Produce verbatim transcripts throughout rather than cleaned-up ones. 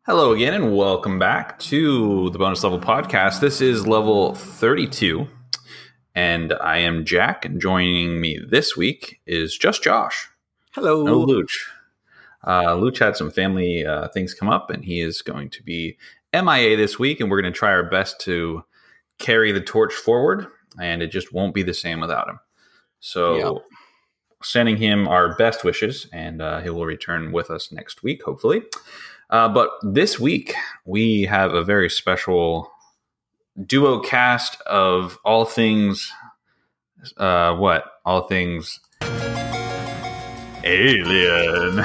Hello again, and welcome back to the Bonus Level Podcast. This is level thirty-two, and I am Jack, and joining me this week is just Josh. Hello. No Luch. Uh, Luch had some family uh, things come up, and he is going to be M I A this week, and we're going to try our best to carry the torch forward, and it just won't be the same without him. So, yep. Sending him our best wishes, and uh, he will return with us next week, hopefully. Uh, but this week, we have a very special duo cast of all things, uh, what? All things alien.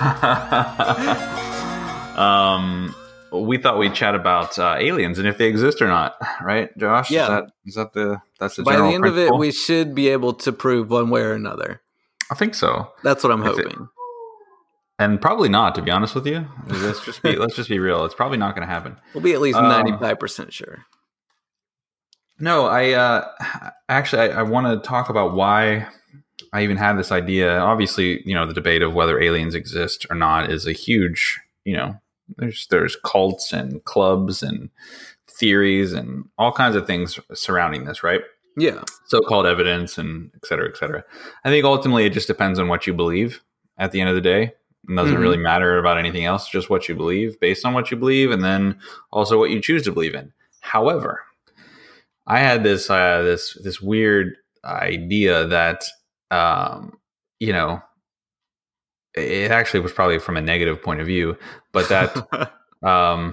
um, we thought we'd chat about uh, aliens and if they exist or not, right, Josh? Yeah. Is that, is that the, that's the By general the end principle? of it, we should be able to prove one way or another. I think so. That's what I'm If hoping. It, And probably not, to be honest with you. Let's just be let's just be real. It's probably not going to happen. We'll be at least Um, ninety-five percent sure. No, I uh, actually I, I want to talk about why I even had this idea. Obviously, you know, the debate of whether aliens exist or not is a huge, you know, there's there's cults and clubs and theories and all kinds of things surrounding this, right? Yeah. So-called evidence and et cetera, et cetera. I think ultimately it just depends on what you believe at the end of the day. It doesn't mm-hmm. really matter about anything else, just what you believe, based on what you believe, and then also what you choose to believe in. However, I had this uh, this this weird idea that, um, you know, it actually was probably from a negative point of view, but that um,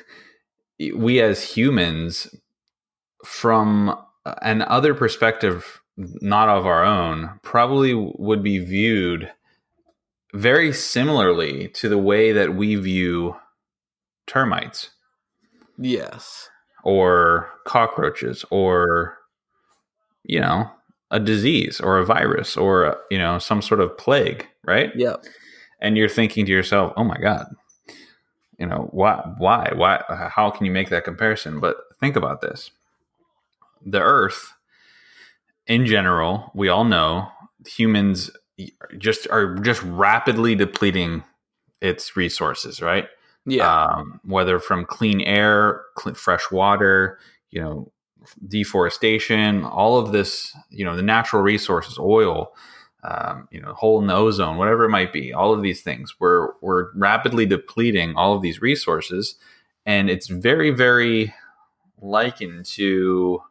we as humans, from an other perspective, not of our own, probably would be viewed very similarly to the way that we view termites. Yes. Or cockroaches, or, you know, a disease or a virus or, you know, some sort of plague, right? Yep. And you're thinking to yourself, oh my God, you know, why, why, why, how can you make that comparison? But think about this. The Earth, in general, we all know humans just are just rapidly depleting its resources, right? Yeah. Um, whether from clean air, clean, fresh water, you know, deforestation, all of this, you know, the natural resources, oil, um, you know, hole in the ozone, whatever it might be, all of these things, we're, we're rapidly depleting all of these resources. And it's very, very likened to,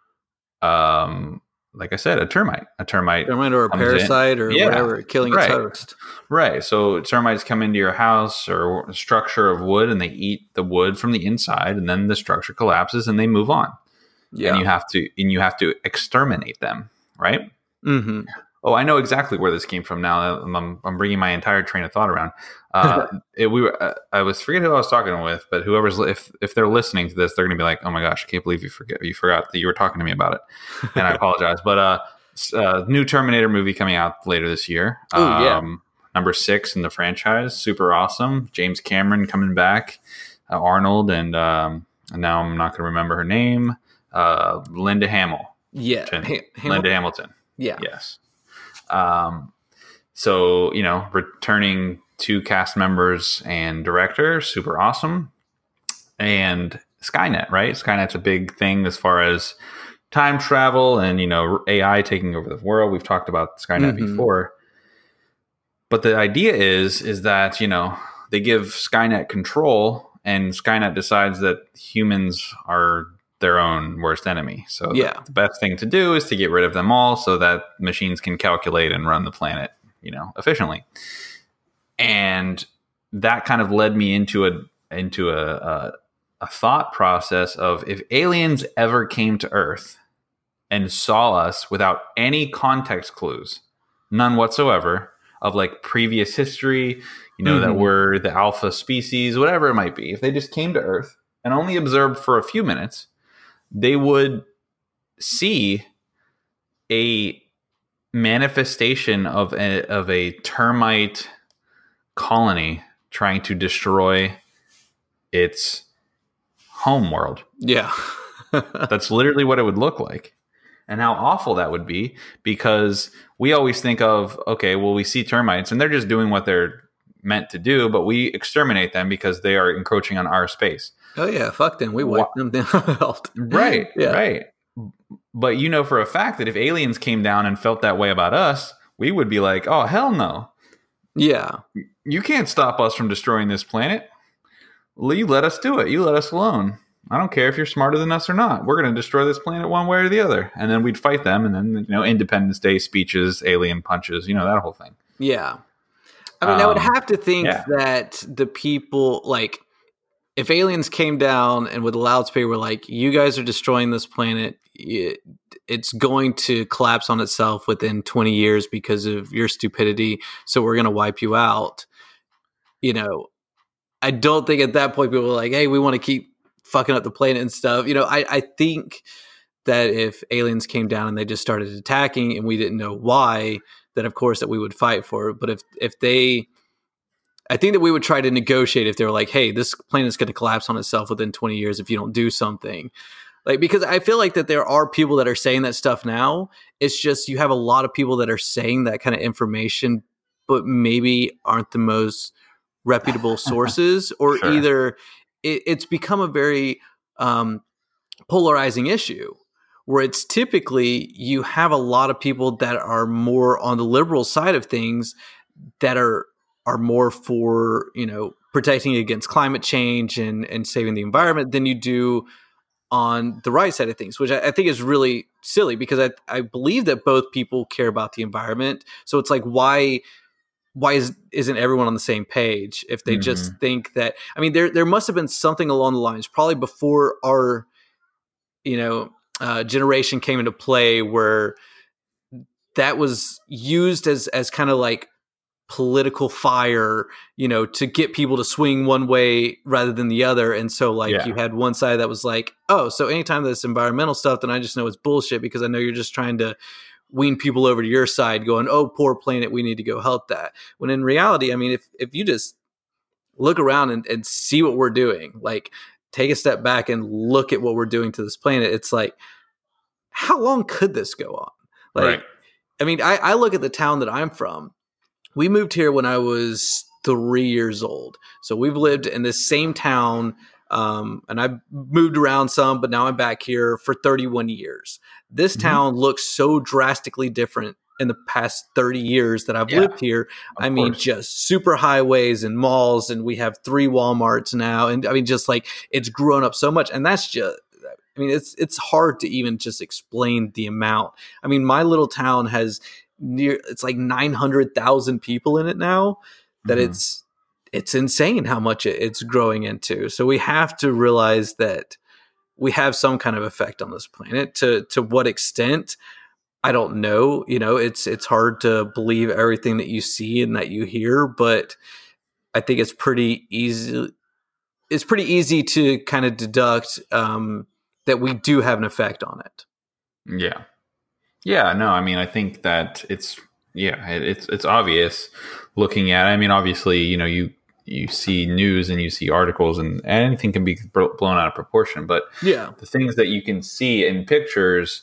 um, like I said, a termite, a termite, termite or a parasite in. or yeah, whatever, killing right. its host. Right. So termites come into your house or a structure of wood, and they eat the wood from the inside, and then the structure collapses and they move on. Yeah. And you have to, and you have to exterminate them. Right. Mm-hmm. Oh, I know exactly where this came from now. I'm, I'm bringing my entire train of thought around. Uh, it, we were, uh, I was forgetting who I was talking with, but whoever's, if, if they're listening to this, they're going to be like, oh my gosh, I can't believe you forget, you forgot that you were talking to me about it. And I apologize. But, uh, uh, new Terminator movie coming out later this year. Oh, um, yeah. Number six in the franchise. Super awesome. James Cameron coming back, uh, Arnold, and, um, and now I'm not going to remember her name. Uh, Linda Hamill. Yeah. Ha- Linda Hamilton. Yeah. Yes. Um, so, you know, returning two cast members and director, super awesome. And Skynet, right? Skynet's a big thing as far as time travel and, you know, A I taking over the world. We've talked about Skynet mm-hmm. before. But the idea is, is that, you know, they give Skynet control and Skynet decides that humans are their own worst enemy. So yeah. the, the best thing to do is to get rid of them all so that machines can calculate and run the planet, you know, efficiently. And that kind of led me into a into a, a, a thought process of, if aliens ever came to Earth and saw us without any context clues, none whatsoever, of like previous history, you know, mm-hmm. that we're the alpha species, whatever it might be, if they just came to Earth and only observed for a few minutes, they would see a manifestation of a, of a termite colony trying to destroy its home world. Yeah. That's literally what it would look like. And how awful that would be, because we always think of, okay, well, we see termites and they're just doing what they're meant to do, but we exterminate them because they are encroaching on our space. Oh yeah, fuck them. We wipe them out. Right, yeah. right. But you know for a fact that if aliens came down and felt that way about us, we would be like, oh, hell no. Yeah. You can't stop us from destroying this planet. You let us do it. You let us alone. I don't care if you're smarter than us or not. We're going to destroy this planet one way or the other. And then we'd fight them. And then, you know, Independence Day speeches, alien punches, you know, that whole thing. Yeah. I mean, um, I would have to think yeah. that the people, like, if aliens came down and with a loudspeaker were like, you guys are destroying this planet, it, it's going to collapse on itself within twenty years because of your stupidity. So we're going to wipe you out. You know, I don't think at that point people were like, hey, we want to keep fucking up the planet and stuff. You know, I, I think that if aliens came down and they just started attacking and we didn't know why, then of course that we would fight for it. But if, if they, I think that we would try to negotiate if they were like, hey, this planet's going to collapse on itself within twenty years if you don't do something. Like, because I feel like that there are people that are saying that stuff now. It's just you have a lot of people that are saying that kind of information, but maybe aren't the most reputable sources, or Sure. either it, it's become a very um, polarizing issue where it's typically you have a lot of people that are more on the liberal side of things that are are more for, you know, protecting against climate change and, and saving the environment than you do on the right side of things, which I, I think is really silly because I, I believe that both people care about the environment. So it's like, why, why is, isn't everyone on the same page if they mm-hmm. just think that, I mean, there, there must have been something along the lines, probably before our, you know, uh, generation came into play where that was used as, as kind of like political fire, you know, to get people to swing one way rather than the other. And so like yeah. you had one side that was like, oh, so anytime there's environmental stuff, then I just know it's bullshit because I know you're just trying to wean people over to your side going, oh, poor planet, we need to go help that. When in reality, I mean, if, if you just look around and, and see what we're doing, like take a step back and look at what we're doing to this planet, it's like, how long could this go on? Like, right. I mean, I, I look at the town that I'm from. We moved here when I was three years old. So we've lived in this same town, um, and I've moved around some, but now I'm back here for thirty-one years. This mm-hmm. town looks so drastically different in the past thirty years that I've yeah, lived here. I mean, course. Just super highways and malls, and we have three Walmarts now. And I mean, just like it's grown up so much. And that's just, I mean, it's it's hard to even just explain the amount. I mean, my little town has near it's like nine hundred thousand people in it now, that mm-hmm. it's it's insane how much it, it's growing into. So we have to realize that we have some kind of effect on this planet. To to what extent, I don't know. You know, it's it's hard to believe everything that you see and that you hear, but I think it's pretty easy it's pretty easy to kind of deduct um that we do have an effect on it. Yeah. Yeah, no, I mean, I think that it's, yeah, it, it's it's obvious looking at it. I mean, obviously, you know, you you see news and you see articles and anything can be blown out of proportion. But yeah, the things that you can see in pictures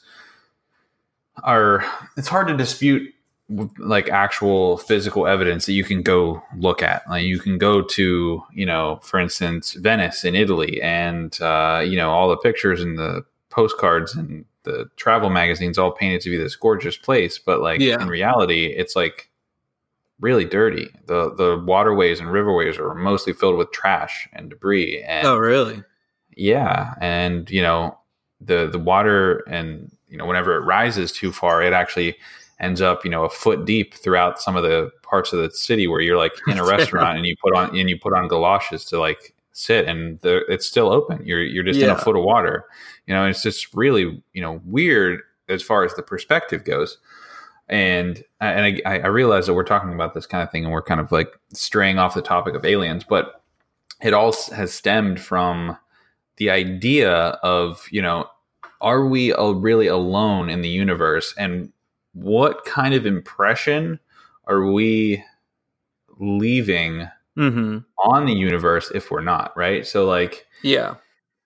are, it's hard to dispute like actual physical evidence that you can go look at. Like you can go to, you know, for instance, Venice in Italy and, uh, you know, all the pictures and the postcards and the travel magazines all painted to be this gorgeous place, but like yeah. in reality, it's like really dirty. The the waterways and riverways are mostly filled with trash and debris. And oh, really? Yeah, and you know the the water, and you know whenever it rises too far, it actually ends up you know a foot deep throughout some of the parts of the city where you're like in a restaurant and you put on and you put on galoshes to like sit, and the, it's still open. You're you're just yeah. in a foot of water. You know, it's just really, you know, weird as far as the perspective goes. And and I, I realize that we're talking about this kind of thing and we're kind of like straying off the topic of aliens, but it all has stemmed from the idea of, you know, are we really alone in the universe? And what kind of impression are we leaving mm-hmm. on the universe if we're not, right? So like, yeah.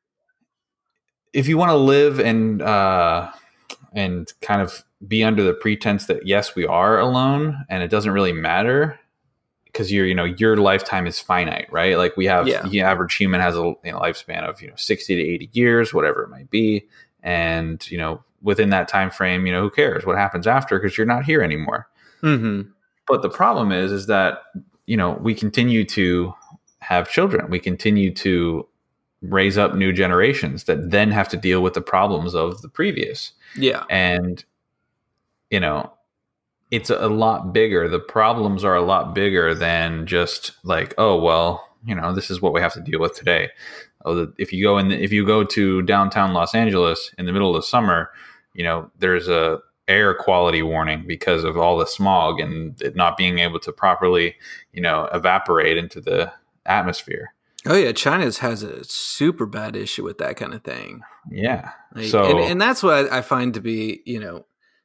if you want to live and uh, and kind of be under the pretense that yes, we are alone and it doesn't really matter, because you're, you know, your lifetime is finite, right? Like we have, Yeah. the average human has a you know, lifespan of, you know, sixty to eighty years, whatever it might be. And, you know, within that time frame, you know, who cares what happens after, because you're not here anymore. Mm-hmm. But the problem is, is that, you know, we continue to have children. We continue to raise up new generations that then have to deal with the problems of the previous. Yeah. And, you know, it's a lot bigger. The problems are a lot bigger than just like, oh, well, you know, this is what we have to deal with today. Oh, the, if you go in, if you go to downtown Los Angeles in the middle of the summer, you know, there's a air quality warning because of all the smog and it not being able to properly, you know, evaporate into the atmosphere. Oh yeah, China has a super bad issue with that kind of thing. Yeah. Like, so, and, and that's what I, I find to be, you know,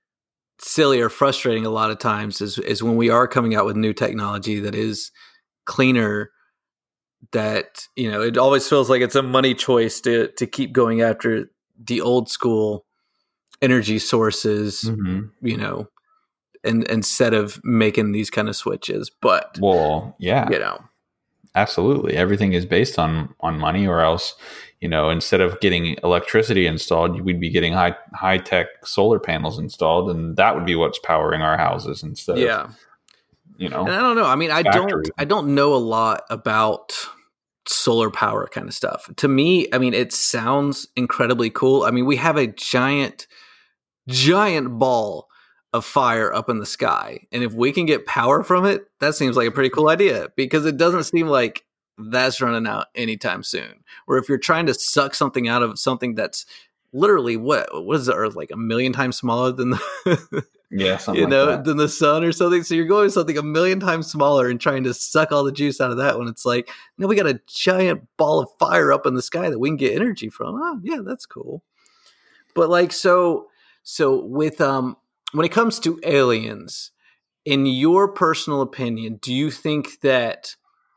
silly or frustrating a lot of times is is when we are coming out with new technology that is cleaner, that, you know, it always feels like it's a money choice to to keep going after the old school energy sources, mm-hmm. you know, and instead of making these kind of switches. But well, yeah, you know, absolutely, everything is based on on money, or else, you know, instead of getting electricity installed, we'd be getting high high tech solar panels installed, and that would be what's powering our houses instead yeah. of, you know. And I don't know. I mean, I factories. don't I don't know a lot about solar power kind of stuff. To me, I mean, it sounds incredibly cool. I mean, we have a giant giant ball of fire up in the sky, and if we can get power from it, that seems like a pretty cool idea, because it doesn't seem like that's running out anytime soon. Or if you're trying to suck something out of something that's literally what what is the Earth, like a million times smaller than the yeah, something you know like that. than the sun or something, so you're going with something a million times smaller and trying to suck all the juice out of that one. It's like, no, we got a giant ball of fire up in the sky that we can get energy from. Oh yeah, that's cool. But like, so so with um when it comes to aliens, in your personal opinion, do you think that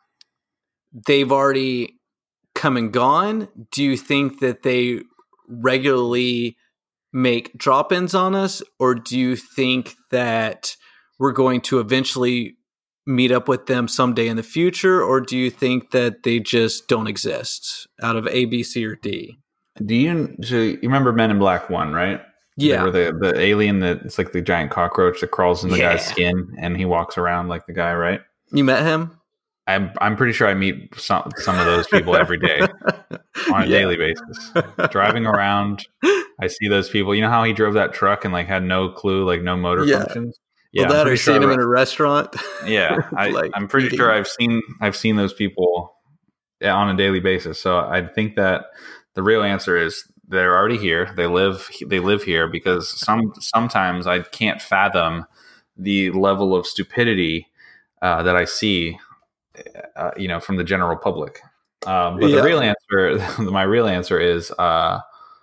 they've already come and gone? Do you think that they regularly make drop-ins on us? Or do you think that we're going to eventually meet up with them someday in the future? Or do you think that they just don't exist out of A, B, C, or D? Do you, so you remember Men in Black one, right? Yeah. Where the, the alien that it's like the giant cockroach that crawls in the Yeah. guy's skin and he walks around like the guy, right? You met him? I'm I'm pretty sure I meet some some of those people every day on a Yeah. daily basis. Driving around, I see those people. You know how he drove that truck and like had no clue, like no motor Yeah. functions? Well, I'm that or pretty seeing sure him I- in a restaurant. Yeah, I, like I'm pretty eating. sure I've seen I've seen those people yeah, on a daily basis. So I think that the real answer is they're already here. They live they live here, because some sometimes I can't fathom the level of stupidity uh, that I see, uh, you know, from the general public. Um, but Yeah. the real answer, my real answer is, uh,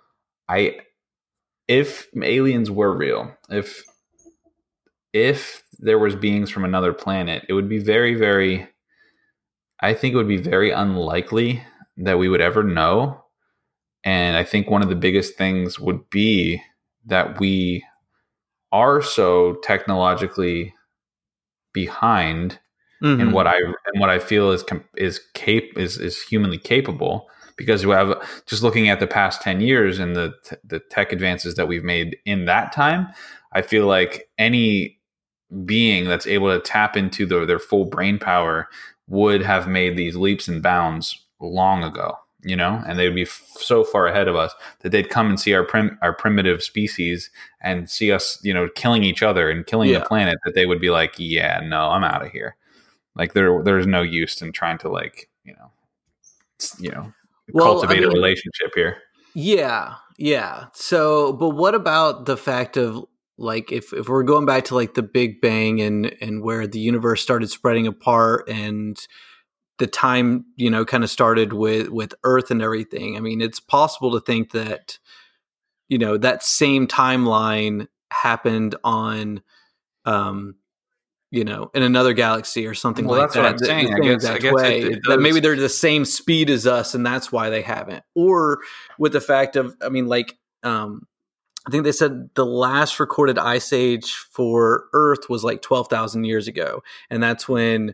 I if aliens were real, if if there was beings from another planet, it would be very, very. I think it would be very unlikely that we would ever know. And I think one of the biggest things would be that we are so technologically behind Mhm. in what I and what I feel is com- is cap- is is humanly capable, because we have, just looking at the past ten years and the t- the tech advances that we've made in that time, I feel like any being that's able to tap into the, their full brain power would have made these leaps and bounds long ago, you know, and they would be f- so far ahead of us that they'd come and see our prim- our primitive species and see us, you know, killing each other and killing Yeah. the planet, that they would be like, yeah, no, I'm out of here. Like there, there's no use in trying to, like, you know, s- you know, Well, cultivate I mean- a relationship here. Yeah, yeah. So, but what about the fact of, like, if, if we're going back to like the Big Bang and and where the universe started spreading apart, and the time, you know, kind of started with with Earth and everything. I mean, it's possible to think that, you know, that same timeline happened on, um, you know, in another galaxy or something Well, like that's that. what I'm the- the saying. I same guess- exact I guess way. it- it that maybe does- they're the same speed as us, and that's why they haven't. Or with the fact of, I mean, like, um, I think they said the last recorded ice age for Earth was like twelve thousand years ago. And that's when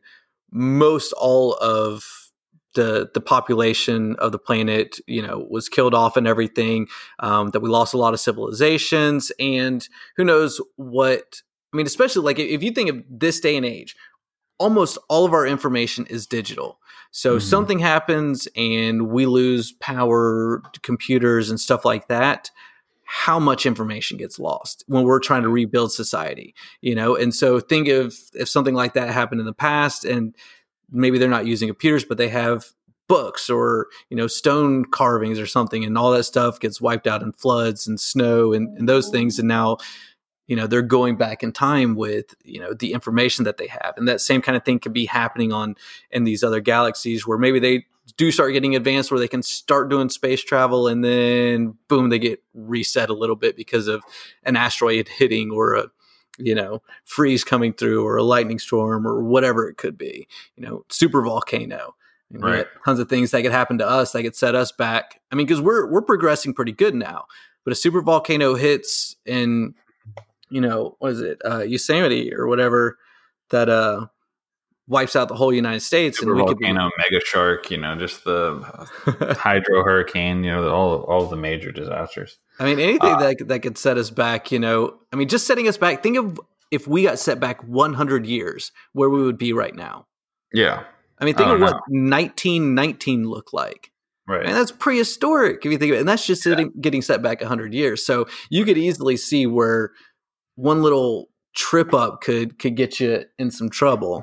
most all of the the population of the planet, you know, was killed off and everything, um, that we lost a lot of civilizations, and who knows what, I mean, especially like if you think of this day and age, almost all of our information is digital. So Mhm. something happens and we lose power to computers and stuff like that. How much information gets lost when we're trying to rebuild society, you know? And so think of if something like that happened in the past, and maybe they're not using computers, but they have books or, you know, stone carvings or something, and all that stuff gets wiped out in floods and snow and, and those things. And now, you know, they're going back in time with, you know, the information that they have. And that same kind of thing could be happening on in these other galaxies where maybe they do start getting advanced, where they can start doing space travel, and then boom, they get reset a little bit because of an asteroid hitting, or a, you know, freeze coming through, or a lightning storm, or whatever it could be, you know, super volcano. You know, Right. tons of things that could happen to us that could set us back. I mean, because we're we're progressing pretty good now, but a super volcano hits in, you know, what is it, uh, Yosemite or whatever, that uh, wipes out the whole United States, Super and we volcano, mega shark, you know, just the could be. hydro hurricane, you know, all all the major disasters. I mean, anything Uh, that that could set us back, you know. I mean, just setting us back. Think of if we got set back one hundred years, where we would be right now. Yeah. I mean, think Oh, of what no. nineteen nineteen looked like. Right. And that's prehistoric if you think of it. And that's just Yeah. sitting, getting set back one hundred years. So you could easily see where one little trip up could could get you in some trouble.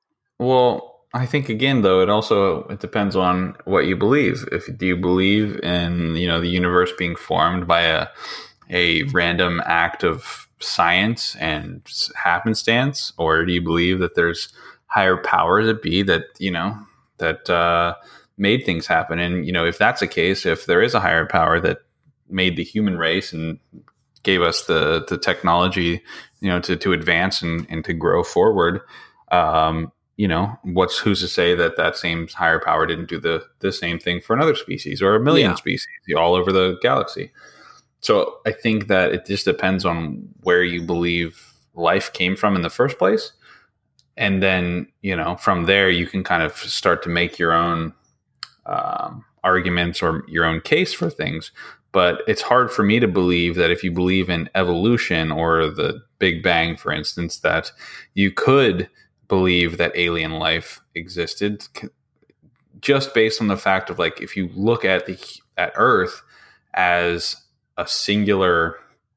Well, I think again though, it also it depends on what you believe. If do you believe in, you know, the universe being formed by a a random act of science and s- happenstance, or do you believe that there's higher powers that be that, you know, that uh, made things happen? And you know, if that's the case, if there is a higher power that made the human race and gave us the the technology, you know, to to advance and, and to grow forward, um, you know, what's who's to say that that same higher power didn't do the the same thing for another species or a million Yeah. species all over the galaxy? So I think that it just depends on where you believe life came from in the first place, and then, you know, from there you can kind of start to make your own um, arguments or your own case for things. But it's hard for me to believe that if you believe in evolution or the Big Bang, for instance, that you could believe that alien life existed, c- just based on the fact of, like, if you look at the at Earth as a singular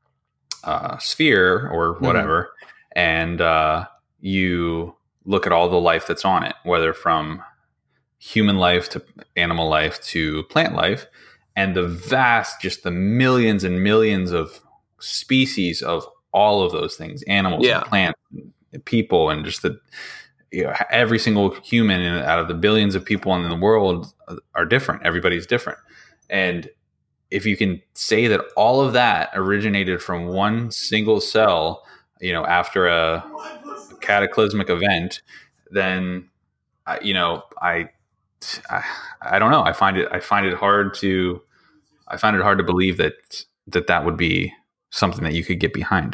uh, sphere or whatever, and uh, you look at all the life that's on it, whether from human life to animal life to plant life, and the vast, just the millions and millions of species of all of those things, animals Yeah. and plants and people, and just the, you know, every single human in, out of the billions of people in the world are different. Everybody's different. And if you can say that all of that originated from one single cell, you know, after a cataclysmic event, then, uh, you know, I, I, I don't know. I find it, I find it hard to, I find it hard to believe that, that that would be something that you could get behind.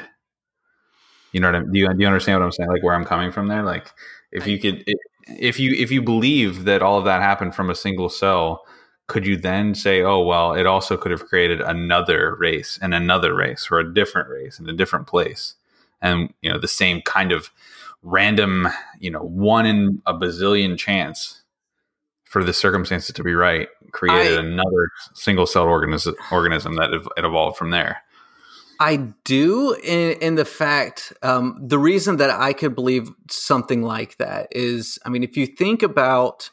You know what I mean? Do you, do you understand what I'm saying? Like, where I'm coming from there? Like, if you could, if you, if you believe that all of that happened from a single cell, could you then say, oh, well, it also could have created another race and another race, or a different race in a different place? And, you know, the same kind of random, you know, one in a bazillion chance for the circumstances to be right created I- another single celled organism, organism that ev- it evolved from there. I do, in, in the fact, um, the reason that I could believe something like that is, I mean, if you think about,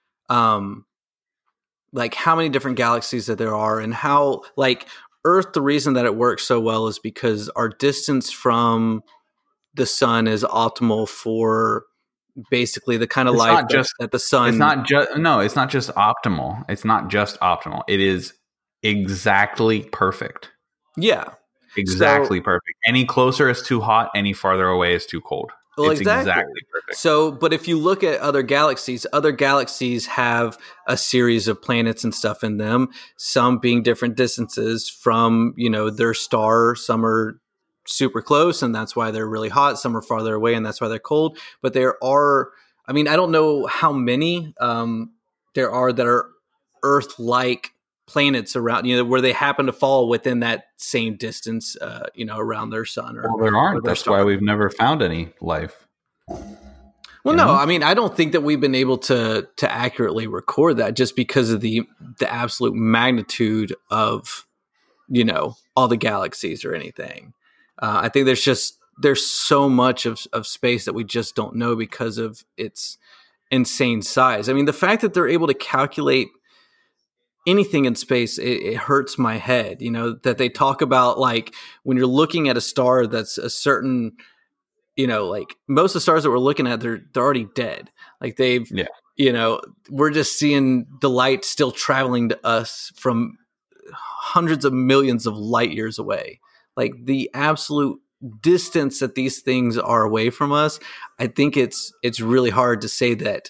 um, like how many different galaxies that there are, and how, like, Earth, the reason that it works so well is because our distance from the sun is optimal for basically the kind of It's life not that, just that the sun. It's not just no, it's not just optimal. It's not just optimal. It is exactly perfect. Yeah. Exactly perfect. Any closer is too hot, any farther away is too cold. Well, It's exactly. exactly perfect. So, but if you look at other galaxies, other galaxies have a series of planets and stuff in them, some being different distances from, you know, their star. Some are super close, and that's why they're really hot. Some are farther away, and that's why they're cold. But there are I mean, I don't know how many um, there are that are Earth-like planets around, you know, where they happen to fall within that same distance, uh, you know, around their sun. Or, well, there aren't. or their That's star. why we've never found any life. Well, You no, know? I mean, I don't think that we've been able to to accurately record that just because of the the absolute magnitude of, you know, all the galaxies or anything. Uh, I think there's just there's so much of of space that we just don't know because of its insane size. I mean, the fact that they're able to calculate anything in space, it, it hurts my head. You know, that they talk about, like, when you're looking at a star that's a certain, you know, like most of the stars that we're looking at, they're they're already dead. Like they've, Yeah. you know, we're just seeing the light still traveling to us from hundreds of millions of light years away. Like the absolute distance that these things are away from us, I think it's it's really hard to say that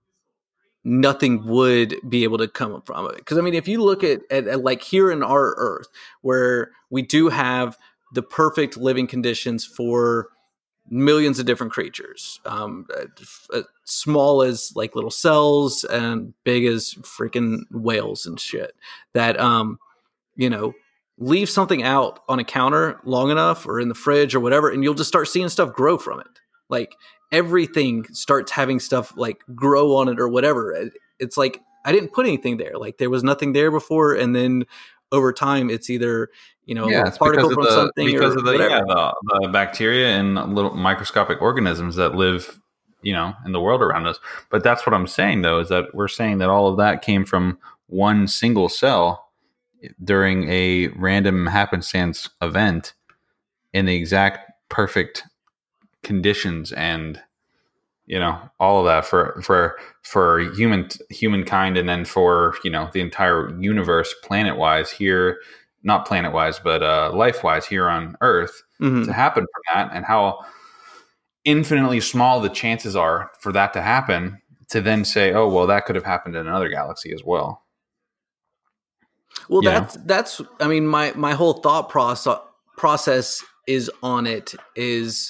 nothing would be able to come from it. Because I mean, if you look at, at, at like here in our Earth, where we do have the perfect living conditions for millions of different creatures, um, uh, small as like little cells and big as freaking whales and shit, that um, you know, leave something out on a counter long enough or in the fridge or whatever, and you'll just start seeing stuff grow from it. Like everything starts having stuff like grow on it or whatever. It's like I didn't put anything there. Like there was nothing there before, and then over time, it's either, you know, a Yeah, little it's because particle of from the something because or of the whatever. yeah the, the bacteria and little microscopic organisms that live, you know, in the world around us. But that's what I'm saying, though, is that we're saying that all of that came from one single cell during a random happenstance event in the exact perfect conditions, and you know, all of that for for for human humankind, and then for, you know, the entire universe, planet wise here, not planet wise, but uh, life wise here on Earth, Mhm. to happen from that, and how infinitely small the chances are for that to happen. To then say, oh well, that could have happened in another galaxy as well. Well, You know? that's that's. I mean, my my whole thought process process is on it is,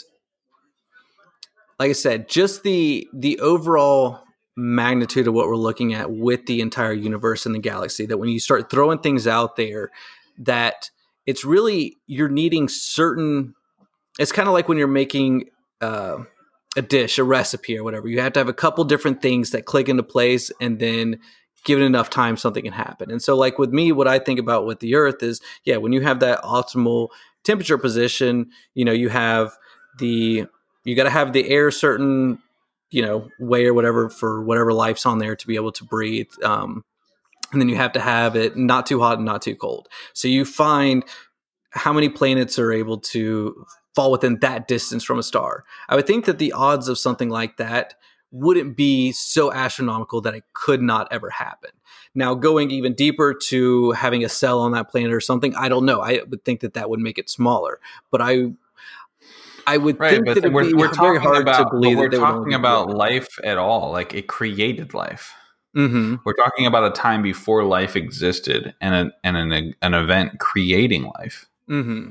like I said, just the the overall magnitude of what we're looking at with the entire universe and the galaxy. That when you start throwing things out there, that it's really you're needing certain. It's kind of like when you're making uh, a dish, a recipe, or whatever. You have to have a couple different things that click into place, and then given enough time, something can happen. And so, like with me, what I think about with the Earth is, yeah, when you have that optimal temperature position, you know, you have the you got to have the air certain, you know, way or whatever for whatever life's on there to be able to breathe. Um, and then you have to have it not too hot and not too cold. So you find how many planets are able to fall within that distance from a star. I would think that the odds of something like that wouldn't be so astronomical that it could not ever happen. Now, going even deeper to having a cell on that planet or something, I don't know. I would think that that would make it smaller, but I, I would Right, think but that it'd we're be we're very talking hard about to but believe we're that they would only talking be about one. life at all. Like it created life. Mm-hmm. We're talking about a time before life existed, and an and an an event creating life. Mm-hmm.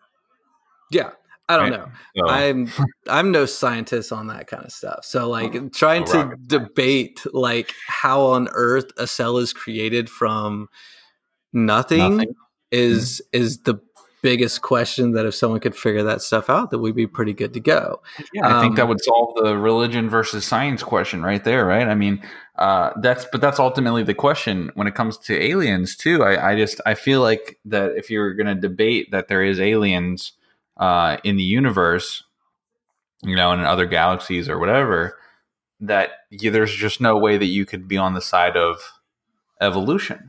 Yeah, I don't Right? know. So, I'm I'm no scientist on that kind of stuff. So like trying no to rocket science. debate like how on earth a cell is created from nothing, Nothing. is is the biggest question. That if someone could figure that stuff out, that we'd be pretty good to go. Yeah, I think that Um, would solve the religion versus science question right there, right? I mean, uh, that's but that's ultimately the question when it comes to aliens too. I, I just I feel like that if you're going to debate that there is aliens uh, in the universe, you know, and in other galaxies or whatever, that you, there's just no way that you could be on the side of evolution.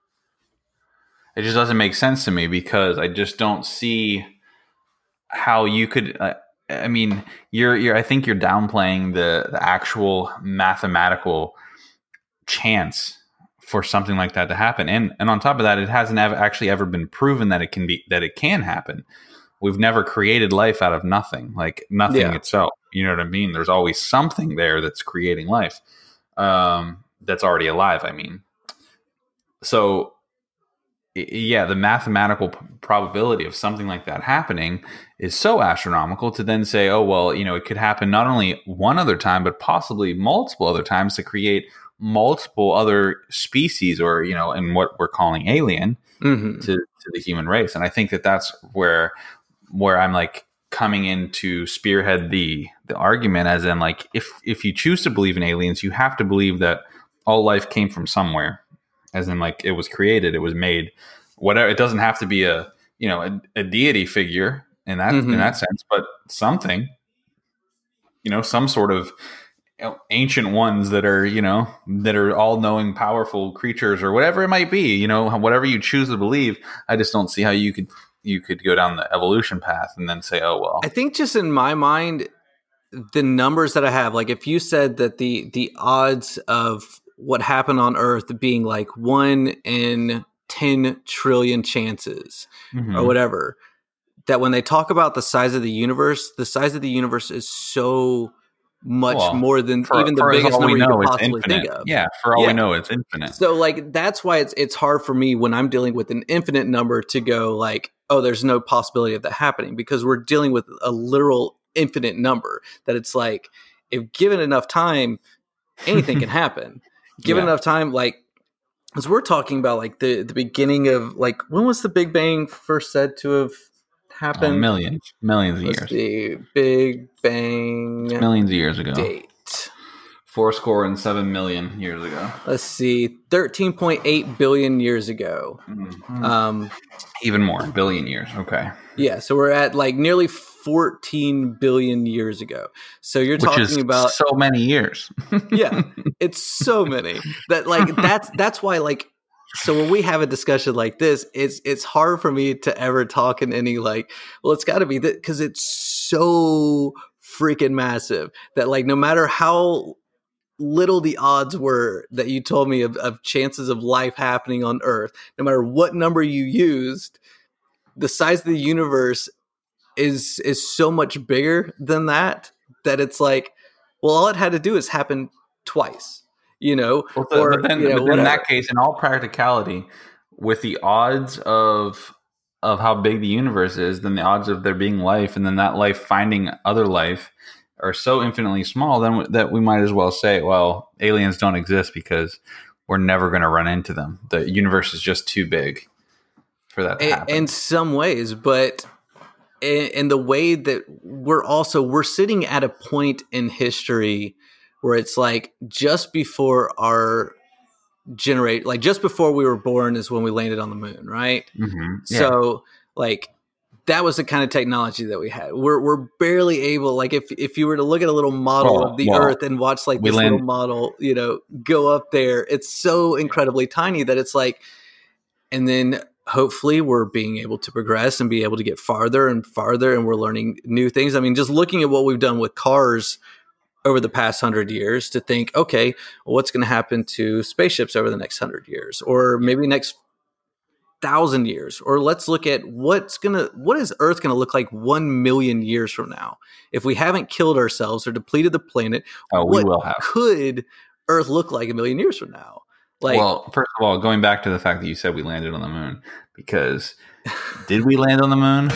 It just doesn't make sense to me because I just don't see how you could. Uh, I mean, you're you're. I think you're downplaying the the actual mathematical chance for something like that to happen, and and on top of that, it hasn't ever, actually ever been proven that it can be that it can happen. We've never created life out of nothing, like nothing yeah. itself. You know what I mean? There's always something there that's creating life, um, that's already alive. I mean, so yeah, the mathematical p- probability of something like that happening is so astronomical to then say, oh, well, you know, it could happen not only one other time, but possibly multiple other times to create multiple other species, or, you know, and what we're calling alien Mm-hmm. to, to the human race. And I think that that's where, where I'm like coming in to spearhead the, the argument, as in like, if, if you choose to believe in aliens, you have to believe that all life came from somewhere. As in, like, it was created, it was made, whatever. It doesn't have to be a, you know, a, a deity figure in that Mm-hmm. in that sense, but something, you know, some sort of, you know, ancient ones that are, you know, that are all knowing, powerful creatures, or whatever it might be. You know, whatever you choose to believe. I just don't see how you could you could go down the evolution path and then say, oh well. I think just in my mind, the numbers that I have, like if you said that the the odds of what happened on Earth being like one in ten trillion chances Mm-hmm. or whatever, that when they talk about the size of the universe, the size of the universe is so much Well, more than for, even the for biggest all number we you know, could it's possibly infinite. think of. Yeah, for all Yeah. we know, it's infinite. So like that's why it's it's hard for me when I'm dealing with an infinite number to go like, oh, there's no possibility of that happening, because we're dealing with a literal infinite number that it's like, if given enough time, anything can happen. Given Yeah. enough time, like, as we're talking about like the, the beginning of like, when was the Big Bang first said to have Oh, happened? millions, millions of Let's years, see, Big Bang millions of years ago. date. Four score and seven million years ago. Let's see, thirteen point eight billion years ago. Mm-hmm. Um, Even more, billion years. Okay. yeah, so we're at like nearly fourteen billion years ago. So you're Which talking is about so many years. yeah, it's so many that like that's that's why like, so when we have a discussion like this, it's it's hard for me to ever talk in any like, well, it's got to be that, because it's so freaking massive that like no matter how little the odds were that you told me of, of chances of life happening on Earth, no matter what number you used, the size of the universe is is so much bigger than that that it's like, well, all it had to do is happen twice, you know, Well, the, or but then, you know, but then in whatever. that case, in all practicality, with the odds of of how big the universe is, then the odds of there being life, and then that life finding other life, are so infinitely small, then w- that we might as well say, well, aliens don't exist because we're never going to run into them. The universe is just too big for that to In, happen. in some ways, but in, in the way that we're also we're sitting at a point in history where it's like just before our generate, like just before we were born is when we landed on the moon, right? Mm-hmm. Yeah. So like that was the kind of technology that we had. We're we're barely able, like if if you were to look at a little model Well, of the well, Earth and watch like we this land- little model, you know, go up there, it's so incredibly tiny that it's like, and then hopefully we're being able to progress and be able to get farther and farther, and we're learning new things. I mean, just looking at what we've done with cars over the past hundred years to think, okay, well, what's going to happen to spaceships over the next hundred years, or maybe next thousand years, or let's look at what's gonna what is Earth gonna look like one million years from now if we haven't killed ourselves or depleted the planet. Oh, we what will have. could Earth look like a million years from now? Like, well, first of all, going back to the fact that you said we landed on the moon, because did we land on the moon?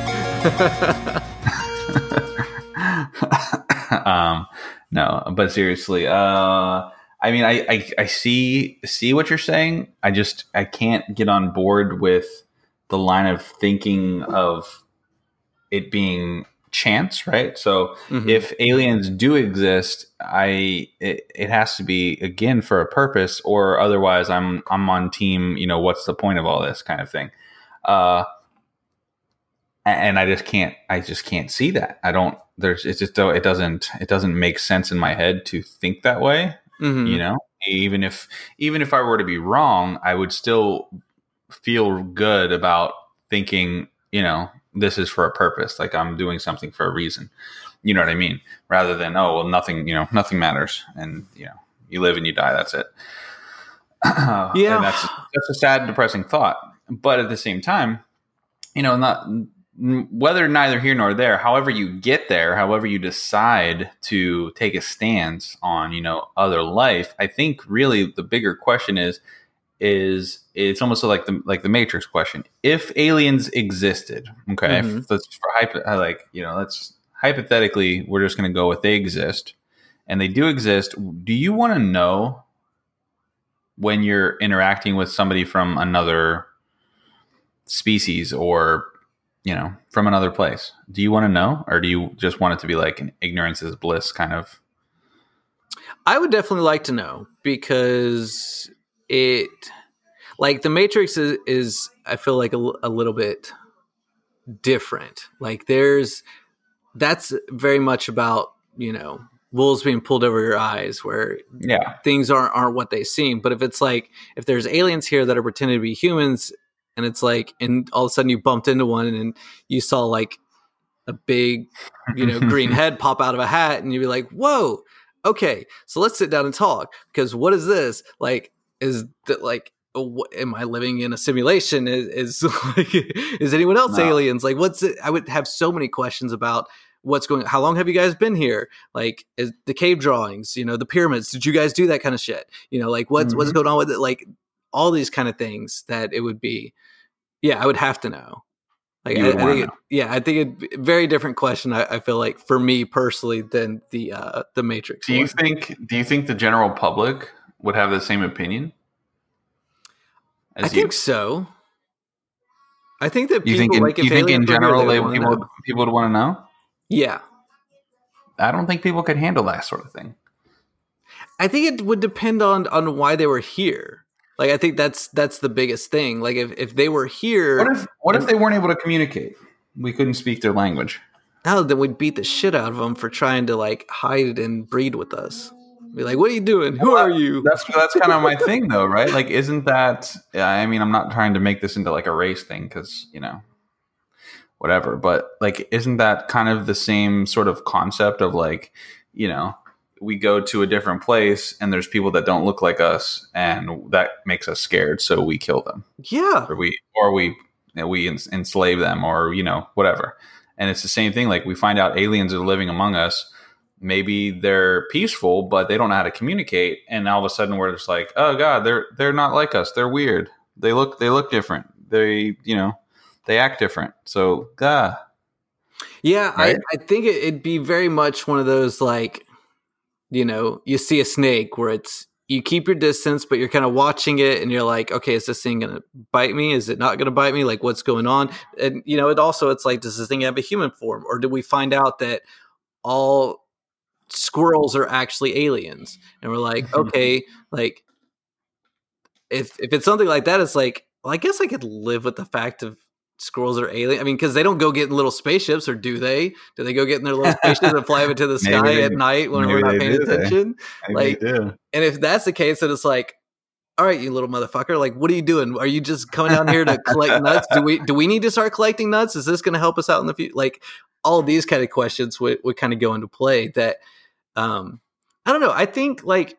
um, no, but seriously, uh, I mean, I, I, I see see what you're saying. I just I can't get on board with the line of thinking of it being chance, right? So Mhm. if aliens do exist, I it, it has to be again for a purpose, or otherwise I'm I'm on team, you know, what's the point of all this kind of thing. Uh, and I just can't I just can't see that. I don't there's it's just it doesn't it doesn't make sense in my head to think that way. Mhm. You know, even if even if I were to be wrong, I would still feel good about thinking, you know, this is for a purpose. Like I'm doing something for a reason. You know what I mean? Rather than, oh, well, nothing, you know, nothing matters. And, you know, you live and you die. That's it. Yeah. And that's, that's a sad, depressing thought. But at the same time, you know, not whether neither here nor there, however you get there, however you decide to take a stance on, you know, other life, I think really the bigger question is, is it's almost like the like the Matrix question. If aliens existed, okay, Mhm. if, let's for hypo, like you know, let's hypothetically, we're just going to go with they exist, and they do exist. Do you want to know when you're interacting with somebody from another species or you know from another place? Do you want to know, or do you just want it to be like an ignorance is bliss kind of? I would definitely like to know, because it, like the Matrix is, is I feel like a, a little bit different. Like there's, that's very much about, you know, wolves being pulled over your eyes, where Yeah, things aren't, aren't what they seem. But if it's like, if there's aliens here that are pretending to be humans, and it's like, and all of a sudden you bumped into one and you saw like a big, you know, green head pop out of a hat, and you'd be like, whoa, okay, so let's sit down and talk, because what is this? Like, is that like, what, am I living in a simulation? Is, is like, is anyone else No. aliens? Like, what's it? I would have so many questions about what's going. How long have you guys been here? Like, is the cave drawings? You know, the pyramids. Did you guys do that kind of shit? You know, like what's Mm-hmm. what's going on with it? Like all these kind of things that it would be. Yeah, I would have to know. Like, I, I think, it, yeah, I think it's a very different question. I, I feel like for me personally than the uh, the Matrix. Do you one. think? Do you think the general public would have the same opinion? I think so. I think that you people think in, like if you think in aliens were here, general they they, would people wanna would, know. people would want to know? Yeah, I don't think people could handle that sort of thing. I think it would depend on on why they were here. Like, I think that's that's the biggest thing. Like, if, if they were here, What if what if they weren't able to communicate? We couldn't speak their language. no, then we'd beat the shit out of them for trying to like hide and breed with us. Be like, what are you doing? Who Well, are you? That's that's kind of my thing, though, right? Like, isn't that? Yeah, I mean, I'm not trying to make this into like a race thing because you know, whatever. But like, isn't that kind of the same sort of concept of like, you know, we go to a different place and there's people that don't look like us, and that makes us scared, so we kill them, Yeah, or we or we you know, we ens- enslave them, or you know, whatever. And it's the same thing. Like, we find out aliens are living among us. Maybe they're peaceful, but they don't know how to communicate. And all of a sudden, we're just like, "Oh God, they're they're not like us. They're weird. They look they look different. They you know they act different." So, God, yeah. Right? I, I think it, it'd be very much one of those like, you know, you see a snake where it's you keep your distance, but you're kind of watching it, and you're like, okay, is this thing going to bite me? Is it not going to bite me? Like, what's going on? And you know, it also it's like, does this thing have a human form, or did we find out that all squirrels are actually aliens? And we're like, okay, like if if it's something like that, it's like, well, I guess I could live with the fact of squirrels are alien. I mean, because they don't go get in little spaceships, or do they? Do they go get in their little spaceships and fly up into the Maybe sky they at do. night when Maybe we're not they paying do, they. attention? Maybe Like, they do. and if that's the case, then it's like, all right, you little motherfucker, like, what are you doing? Are you just coming down here to collect nuts? Do we do we need to start collecting nuts? Is this going to help us out in the future? Like, all these kind of questions would, would kind of go into play. That um, I don't know. I think like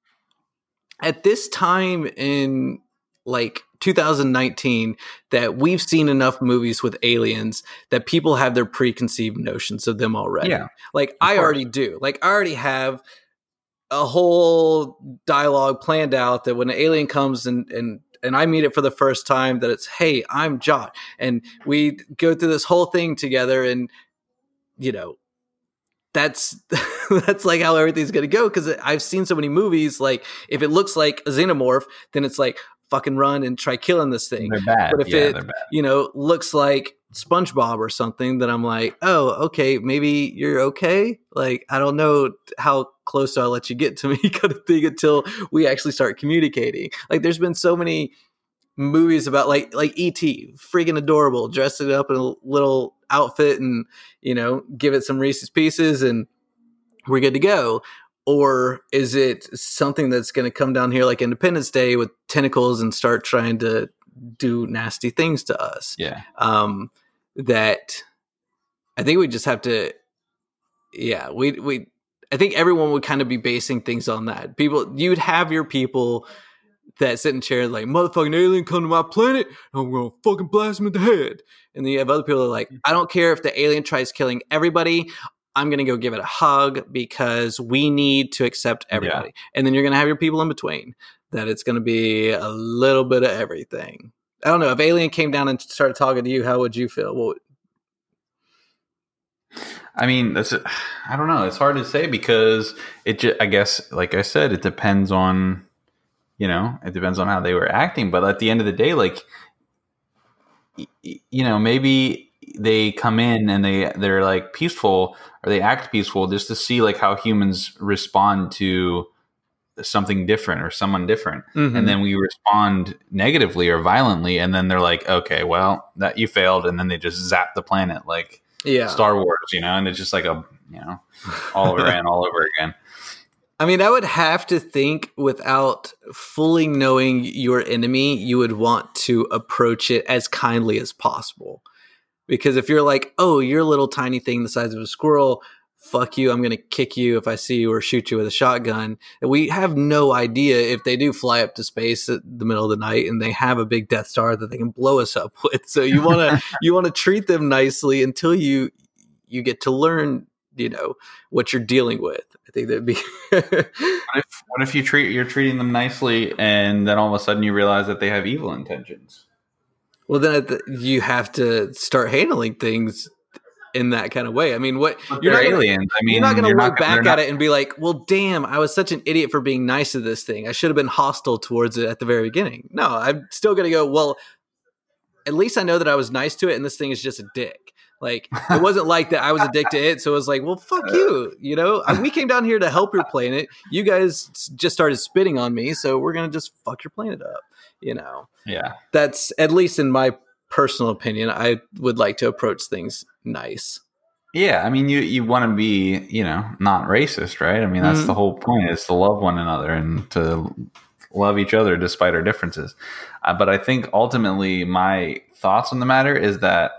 at this time in like two thousand nineteen, that we've seen enough movies with aliens that people have their preconceived notions of them already. Yeah, like I course. already do. Like I already have a whole dialogue planned out that when an alien comes and and and I meet it for the first time, that it's, hey, I'm Josh, and we go through this whole thing together, and you know, that's that's like how everything's gonna go, because I've seen so many movies. Like, if it looks like a xenomorph, then it's like, fucking run and try killing this thing. They're bad. But if yeah, it, they're bad. you know, looks like SpongeBob or something, then I'm like, oh, okay, maybe you're okay. Like, I don't know how close I'll let you get to me, kind of thing, until we actually start communicating. Like, there's been so many movies about like like E T, freaking adorable, dress it up in a little outfit and, you know, give it some Reese's Pieces and we're good to go. Or is it something that's going to come down here like Independence Day with tentacles and start trying to do nasty things to us? Yeah. Um, that I think we just have to, yeah, we, we, I think everyone would kind of be basing things on that. People, you'd have your people that sit in chairs like, motherfucking alien come to my planet, and I'm going to fucking blast him in the head. And then you have other people that are like, I don't care if the alien tries killing everybody. I'm going to go give it a hug because we need to accept everybody. Yeah. And then you're going to have your people in between that it's going to be a little bit of everything. I don't know. If Alien came down and started talking to you, how would you feel? Well, I mean, that's a, I don't know. It's hard to say because it just, I guess, like I said, it depends on, you know, it depends on how they were acting. But at the end of the day, like, you know, maybe they come in and they, they're like peaceful or they act peaceful just to see like how humans respond to something different or someone different. Mm-hmm. And then we respond negatively or violently. And then they're like, okay, well, that you failed. And then they just zap the planet like yeah. Star Wars, you know, and it's just like a, you know, all over and all over again. I mean, I would have to think without fully knowing your enemy, you would want to approach it as kindly as possible. Because if you're like, oh, you're a little tiny thing the size of a squirrel, fuck you, I'm going to kick you if I see you or shoot you with a shotgun. And we have no idea if they do fly up to space at the middle of the night and they have a big Death Star that they can blow us up with. So you want to you want to treat them nicely until you you get to learn, you know, what you're dealing with. I think that'd be what if what if you treat you're treating them nicely and then all of a sudden you realize that they have evil intentions? Well, then you have to start handling things in that kind of way. I mean, what but you're not gonna, aliens. I mean, you're not going to look not, back not, at it and be like, "Well, damn, I was such an idiot for being nice to this thing. I should have been hostile towards it at the very beginning." No, I'm still going to go, "Well, at least I know that I was nice to it, and this thing is just a dick." Like it wasn't like that I was a dick to it, so it was like, "Well, fuck you," you know. We came down here to help your planet. You guys just started spitting on me, so we're going to just fuck your planet up, you know. Yeah, that's at least in my personal opinion. I would like to approach things nice. Yeah, I mean, you, you want to be, you know, not racist, right? I mean, that's mm-hmm. the whole point, is to love one another and to love each other despite our differences. Uh, but I think ultimately my thoughts on the matter is that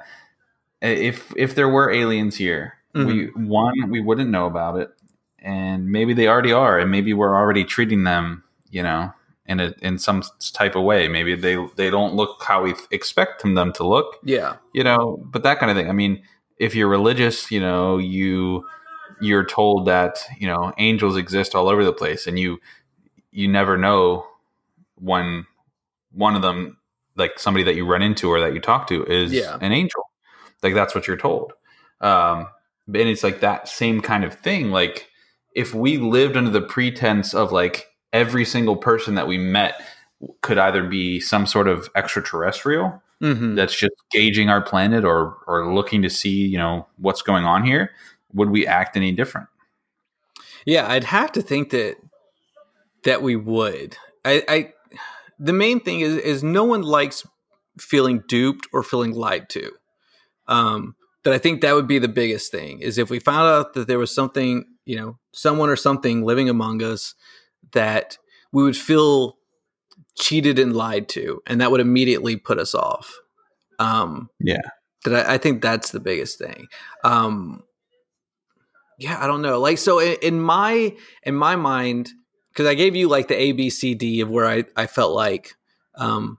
if if there were aliens here, mm-hmm. we one, we wouldn't know about it. And maybe they already are. And maybe we're already treating them, you know, in a in some type of way. Maybe they, they don't look how we expect them to look. Yeah. You know, but that kind of thing. I mean, if you're religious, you know, you you're told that, you know, angels exist all over the place, and you you never know when one of them, like somebody that you run into or that you talk to, is yeah. an angel. Like that's what you're told. Um, and it's like that same kind of thing. Like if we lived under the pretense of like every single person that we met could either be some sort of extraterrestrial, mm-hmm. that's just gauging our planet or or looking to see, you know, what's going on here, would we act any different? Yeah, I'd have to think that that we would. I, I the main thing is is no one likes feeling duped or feeling lied to. Um, but I think that would be the biggest thing, is if we found out that there was something, you know, someone or something living among us that we would feel cheated and lied to, and that would immediately put us off. Um, yeah. That I, I think that's the biggest thing. Um, yeah, I don't know. Like, so in, in my, in my mind, cause I gave you like the A, B, C, D of where I, I felt like, um,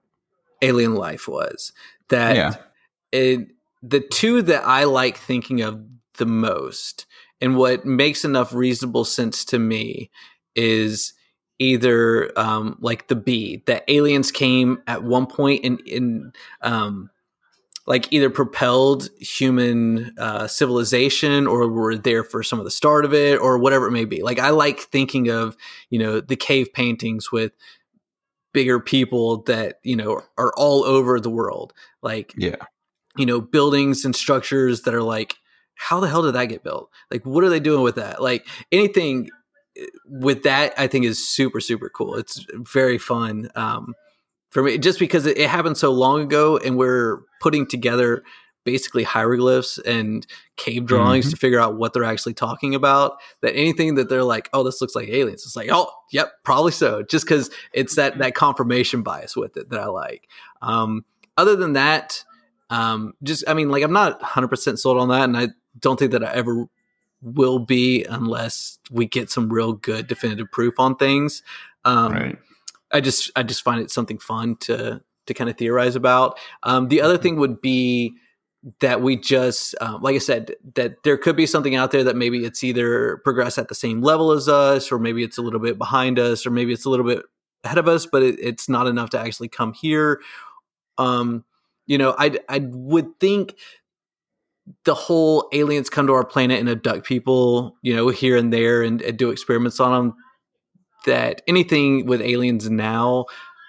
alien life was that yeah. it, the two that I like thinking of the most and what makes enough reasonable sense to me is either um, like the B, that aliens came at one point in, in um, like either propelled human uh, civilization or were there for some of the start of it or whatever it may be. Like I like thinking of, you know, the cave paintings with bigger people that, you know, are all over the world. Like, yeah. you know, buildings and structures that are like, how the hell did that get built? Like, what are they doing with that? Like anything with that, I think is super, super cool. It's very fun um, for me, just because it, it happened so long ago and we're putting together basically hieroglyphs and cave drawings mm-hmm. to figure out what they're actually talking about, that anything that they're like, oh, this looks like aliens. It's like, oh, yep, probably so. Just because it's that, that confirmation bias with it that I like. Um, other than that, um, just, I mean, like, I'm not one hundred percent sold on that. And I don't think that I ever will be unless we get some real good definitive proof on things. Um, right. I just, I just find it something fun to, to kind of theorize about. Um, the other thing would be that we just, um, like I said, that there could be something out there that maybe it's either progressed at the same level as us, or maybe it's a little bit behind us, or maybe it's a little bit ahead of us, but it, it's not enough to actually come here. Um, you know, I I would think the whole aliens come to our planet and abduct people, you know, here and there and, and do experiments on them, that anything with aliens now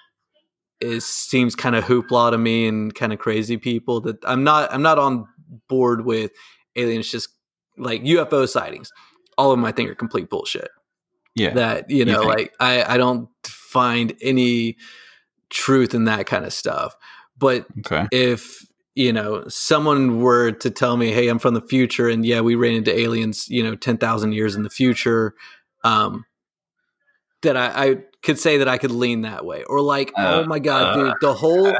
is seems kind of hoopla to me and kind of crazy people. That I'm not I'm not on board with aliens just like U F O sightings. All of them I think are complete bullshit. Yeah. That, you know, You like I, I don't find any truth in that kind of stuff. But Okay. if, you know, someone were to tell me, hey, I'm from the future and yeah, we ran into aliens, you know, ten thousand years in the future, um, that I, I could say that I could lean that way. Or like, Uh, oh my God, uh. dude, the whole,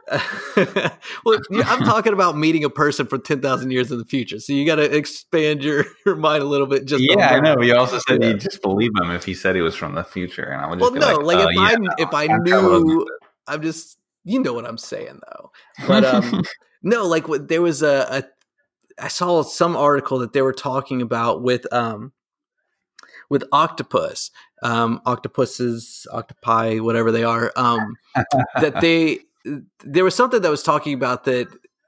well, yeah, I'm talking about meeting a person for ten thousand years in the future. So you got to expand your, your mind a little bit. Just Yeah, I know. But you also said Yeah. you just believe him if he said he was from the future, and I would Well, just be no, like, like oh, if yeah, I, no, if I time travel knew, doesn't I'm just, you know what I'm saying though. But, um, no, like what there was a, a, I saw some article that they were talking about with, um, with octopus, um, octopuses, octopi, whatever they are, um, that they, there was something that was talking about that,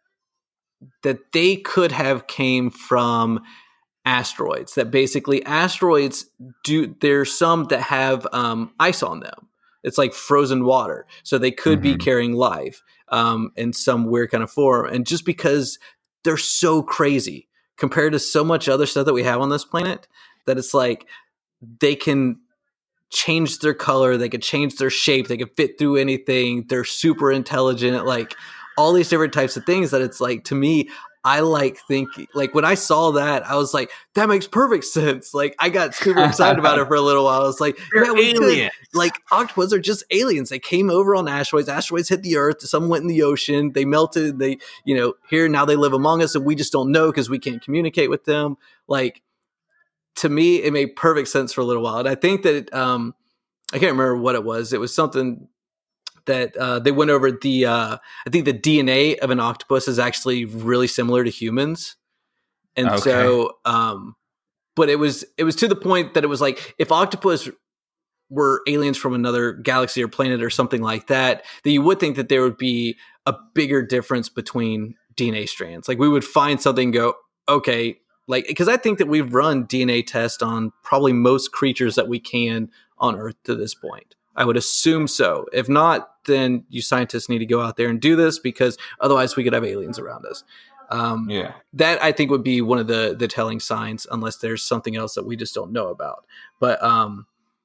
that they could have came from asteroids, that basically asteroids do, there's some that have, um, ice on them. It's like frozen water. So they could Mhm. be carrying life, um, in some weird kind of form. And just because they're so crazy compared to so much other stuff that we have on this planet, that it's like they can change their color, they could change their shape, they could fit through anything. They're super intelligent, like all these different types of things that it's like, to me, I like thinking, like when I saw that, I was like, that makes perfect sense. Like I got super excited about it for a little while. I was like, They're yeah, we could, aliens. like octopuses are just aliens. They came over on asteroids. Asteroids hit the earth. Some went in the ocean. They melted. They, you know, here now they live among us and we just don't know because we can't communicate with them. Like, to me, it made perfect sense for a little while. And I think that, um, I can't remember what it was. It was something that uh, they went over the, uh, I think the D N A of an octopus is actually really similar to humans. And Okay. so, um, but it was, it was to the point that it was like, if octopus were aliens from another galaxy or planet or something like that, that you would think that there would be a bigger difference between D N A strands. Like we would find something and go, okay, like, because I think that we've run D N A tests on probably most creatures that we can on Earth to this point. I would assume so. If not, then you scientists need to go out there and do this, because otherwise we could have aliens around us. Um, Yeah. that I think would be one of the the telling signs, unless there's something else that we just don't know about. But um,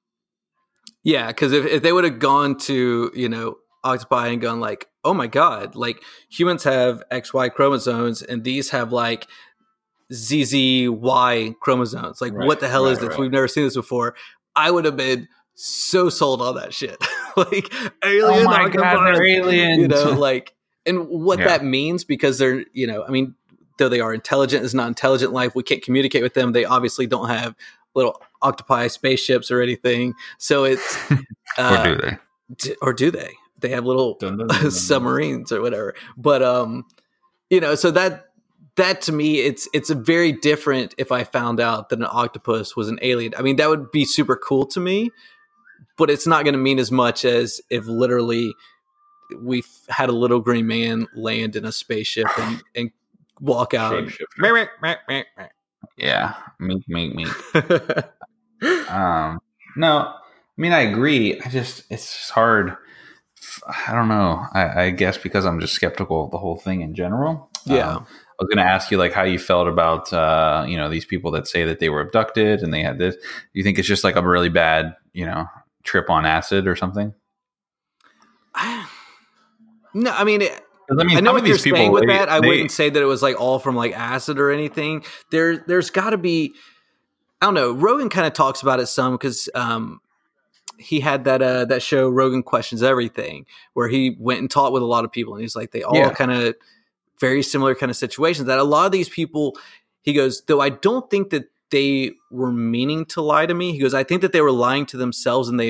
yeah, because if, if they would have gone to, you know, octopi and gone like, oh my God, like humans have X Y chromosomes and these have like Z Z Y chromosomes. Like, Right, what the hell right, is this? right. We've never seen this before. I would have been so sold on that shit. Like, alien, Oh my octopi, God, they're aliens. you know, like, and what Yeah. that means, because they're, you know, I mean, though they are intelligent, it's not intelligent life. We can't communicate with them. They obviously don't have little octopi spaceships or anything. So it's, uh, or do they? d- or do they? They have little Dun, dun, dun, dun, dun. submarines or whatever. But um, you know, so that that to me, it's it's a very different. If I found out that an octopus was an alien, I mean, that would be super cool to me. But it's not going to mean as much as if literally we had a little green man land in a spaceship and, and walk out. and- Shapeshifter. Yeah. Meek, meek, meek. Um, no, I mean, I agree. I just, it's just hard. I don't know. I, I guess because I'm just skeptical of the whole thing in general. Yeah. Um, I was going to ask you like how you felt about, uh, you know, these people that say that they were abducted and they had this. Do you think it's just like a really bad, you know, trip on acid or something? I, no, I mean, it, 'Cause, I mean, I know some what of you're these people, saying with they- that. I they- wouldn't say that it was like all from like acid or anything. There, there's got to be. I don't know. Rogan kind of talks about it some because um, he had that uh, that show Rogan Questions Everything, where he went and talked with a lot of people, and he's like, they all Yeah. kind of very similar kind of situations. That a lot of these people, he goes, though I don't think that they were meaning to lie to me. He goes, I think that they were lying to themselves and they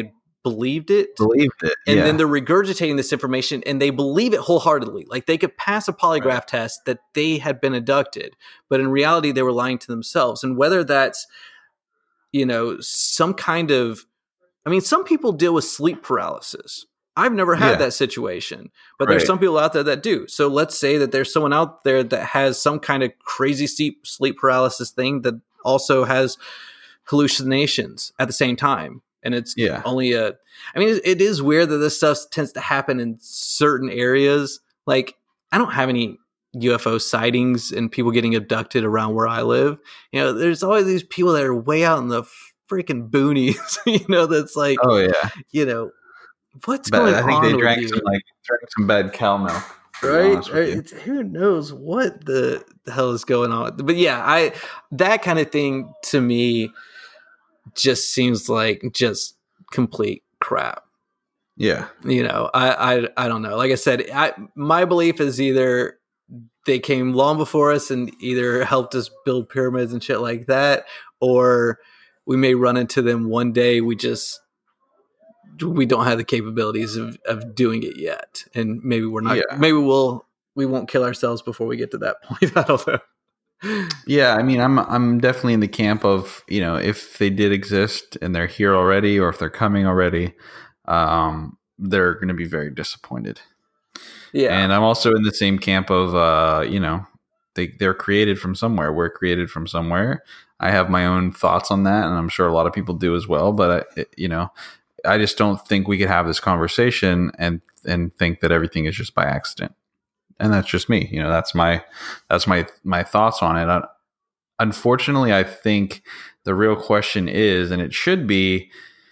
believed it. Believed it. And yeah. then they're regurgitating this information and they believe it wholeheartedly. Like they could pass a polygraph right. test that they had been abducted, but in reality they were lying to themselves. And whether that's, you know, some kind of, I mean, some people deal with sleep paralysis. I've never had yeah. that situation, but right. there's some people out there that do. So let's say that there's someone out there that has some kind of crazy sleep, sleep paralysis thing that also has hallucinations at the same time. And it's yeah. only a, I mean, it, it is weird that this stuff tends to happen in certain areas. Like, I don't have any U F O sightings and people getting abducted around where I live. You know, there's always these people that are way out in the freaking boonies, you know, that's like, oh, yeah. You know, what's but going I think on they with drank you? some, like, drank some bad cow milk. Right? right. It's, who knows what the, the hell is going on. But yeah, I that kind of thing to me just seems like just complete crap. Yeah. You know, I, I, I don't know. Like I said, I, my belief is either they came long before us and either helped us build pyramids and shit like that, or we may run into them one day. We just, we don't have the capabilities of, of doing it yet. And maybe we're not, yeah. maybe we'll, we won't kill ourselves before we get to that point. I don't know. Yeah, I mean, I'm I'm definitely in the camp of, you know, if they did exist and they're here already, or if they're coming already, um, they're going to be very disappointed. Yeah, and I'm also in the same camp of, uh, you know, they they're created from somewhere. We're created from somewhere. I have my own thoughts on that, and I'm sure a lot of people do as well. But I, you know, I just don't think we could have this conversation and and think that everything is just by accident. And that's just me, you know, that's my, that's my, my thoughts on it. I, unfortunately, I think the real question is, and it should be,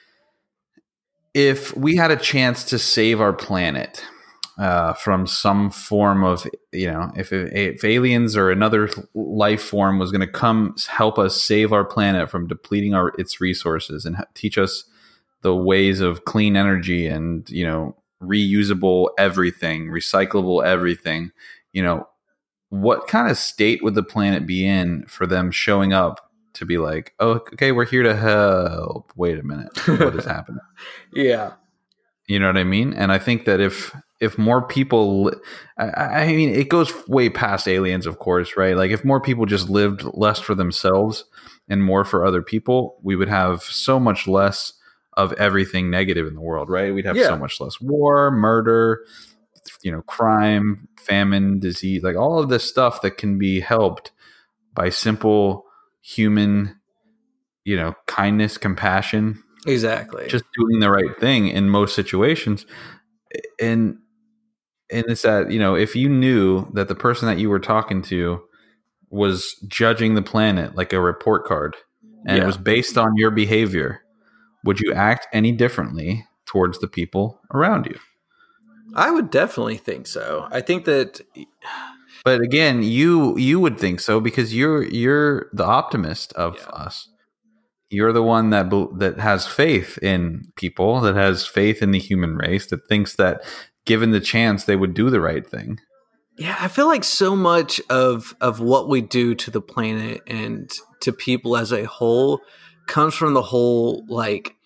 if we had a chance to save our planet uh, from some form of, you know, if, if aliens or another life form was going to come help us save our planet from depleting our, its resources and teach us the ways of clean energy and, you know, reusable everything, recyclable everything, you know, what kind of state would the planet be in for them showing up to be like, oh, okay, we're here to help. Wait a minute. What is happening? Yeah. You know what I mean? And I think that if, if more people, I, I mean, it goes way past aliens, of course, right? Like if more people just lived less for themselves and more for other people, we would have so much less of everything negative in the world, right? We'd have yeah. so much less war, murder, you know, crime, famine, disease, like all of this stuff that can be helped by simple human, you know, kindness, compassion. Exactly. Just doing the right thing in most situations. And, and it's that, you know, if you knew that the person that you were talking to was judging the planet like a report card and yeah. it was based on your behavior, would you act any differently towards the people around you? I would definitely think so. I think that, but again, you you would think so because you're you're the optimist of yeah. us. You're the one that that has faith in people, that has faith in the human race, that thinks that given the chance, they would do the right thing. Yeah, I feel like so much of of what we do to the planet and to people as a whole comes from the whole, like,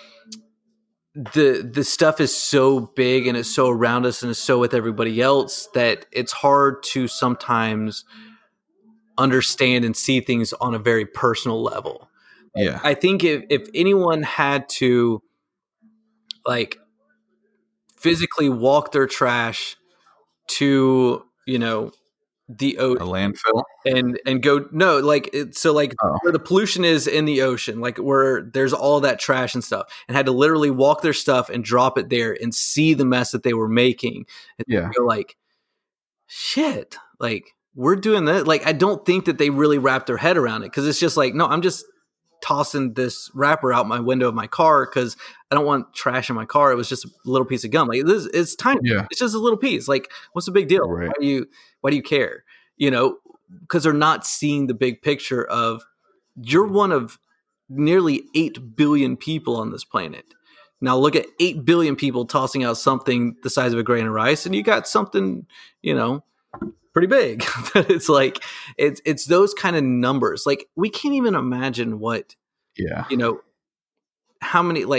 the the stuff is so big and it's so around us and it's so with everybody else that it's hard to sometimes understand and see things on a very personal level. Yeah. I think if, if anyone had to, like, physically walk their trash to, you know, the ocean, a landfill, and and go no like it, so like oh. where the pollution is in the ocean, like where there's all that trash and stuff, and had to literally walk their stuff and drop it there and see the mess that they were making, and yeah, go like, shit, like we're doing that. Like I don't think that they really wrap their head around it, because it's just like, no, I'm just tossing this wrapper out my window of my car because I don't want trash in my car. It was just a little piece of gum. Like this, it's tiny. Yeah. It's just a little piece. Like, what's the big deal? Right. Why do you why do you care? You know, because they're not seeing the big picture of you're one of nearly eight billion people on this planet. Now look at eight billion people tossing out something the size of a grain of rice, and you got something, you know, pretty big. It's like, it's, it's those kind of numbers. Like we can't even imagine what, yeah, you know, how many, like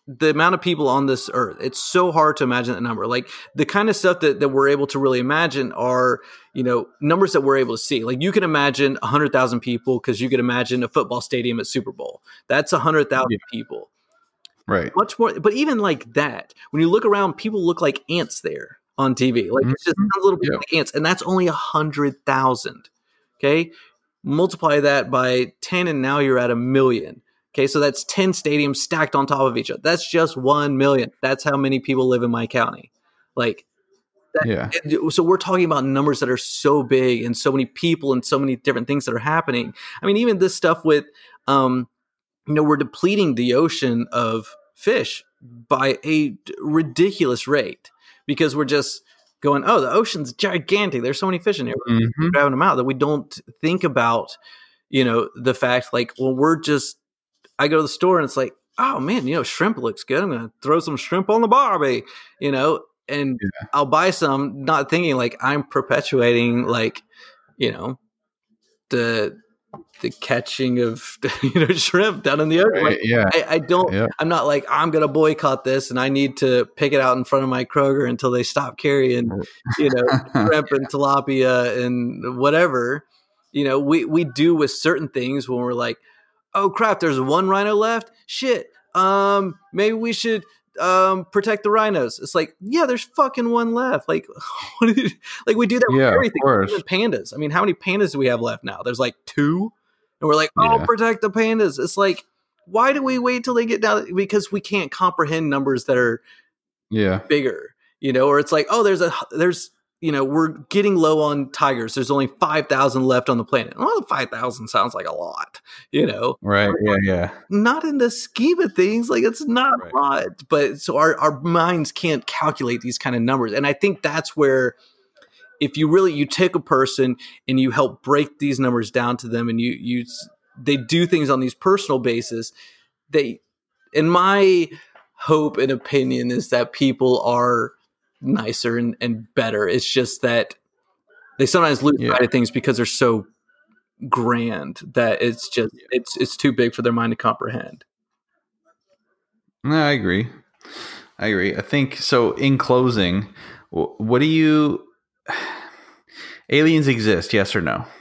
the amount of people on this earth. It's so hard to imagine that number. Like the kind of stuff that, that we're able to really imagine are, you know, numbers that we're able to see. Like you can imagine one hundred thousand people because you could imagine a football stadium at Super Bowl. That's one hundred thousand yeah. people. Right. Much more. But even like that, when you look around, people look like ants there on T V. Like mm-hmm. it's just a little bit yeah. like ants. And that's only one hundred thousand. Okay. Multiply that by ten and now you're at a million. Okay, so that's ten stadiums stacked on top of each other. That's just one million. That's how many people live in my county. Like, that, yeah. It, so we're talking about numbers that are so big and so many people and so many different things that are happening. I mean, even this stuff with, um, you know, we're depleting the ocean of fish by a ridiculous rate because we're just going, oh, the ocean's gigantic. There's so many fish in here. We're mm-hmm. grabbing them out that we don't think about, you know, the fact like, well, we're just, I go to the store and it's like, oh man, you know, shrimp looks good. I'm going to throw some shrimp on the barbie, you know, and yeah. I'll buy some, not thinking like I'm perpetuating like, you know, the the catching of you know shrimp down in the ocean. Like, yeah, I, I don't. Yeah. I'm not like I'm going to boycott this, and I need to pick it out in front of my Kroger until they stop carrying, you know, shrimp and tilapia and whatever. You know, we we do with certain things when we're like, oh crap, there's one rhino left. Shit. Um, maybe we should um protect the rhinos. It's like, yeah, there's fucking one left. Like, what do you, like we do that with yeah, everything. Even pandas. I mean, how many pandas do we have left now? There's like two, and we're like, oh, yeah. protect the pandas. It's like, why do we wait till they get down? Because we can't comprehend numbers that are yeah bigger. You know, or it's like, oh, there's a there's. You know, we're getting low on tigers. There's only five thousand left on the planet. Well, five thousand sounds like a lot, you know? Right. Yeah. Yeah. Not in the scheme of things. Like, it's not right. a lot. But so our, our minds can't calculate these kind of numbers. And I think that's where, if you really, you take a person and you help break these numbers down to them and you, you, they do things on these personal basis, they, in my hope and opinion is that people are nicer and, and better. It's just that they sometimes lose yeah. sight of things because they're so grand that it's just yeah. it's it's too big for their mind to comprehend. No, I agree. I agree. I think so. In closing, what do you aliens exist? Yes or no?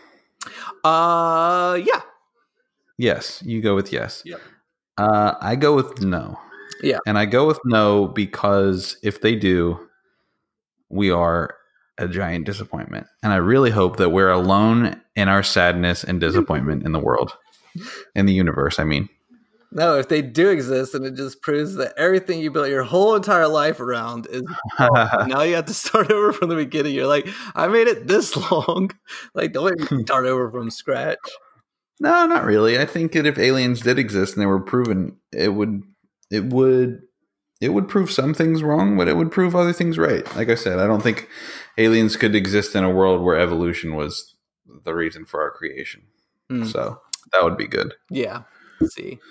Uh, yeah. Yes, you go with yes. Yeah. Uh, I go with no. Yeah, and I go with no because if they do, we are a giant disappointment. And I really hope that we're alone in our sadness and disappointment in the world, in the universe, I mean. No, if they do exist, then it just proves that everything you built your whole entire life around is now you have to start over from the beginning. You're like, I made it this long. Like, don't make me start over from scratch. No, not really. I think that if aliens did exist and they were proven, it would it would It would prove some things wrong, but it would prove other things right. Like I said, I don't think aliens could exist in a world where evolution was the reason for our creation. Mm. So that would be good. Yeah. Let's see.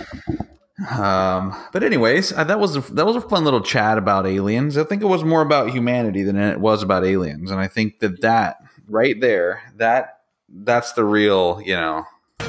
Um, but anyways, uh, that was a, that was a fun little chat about aliens. I think it was more about humanity than it was about aliens, and I think that that right there, that that's the real, you know.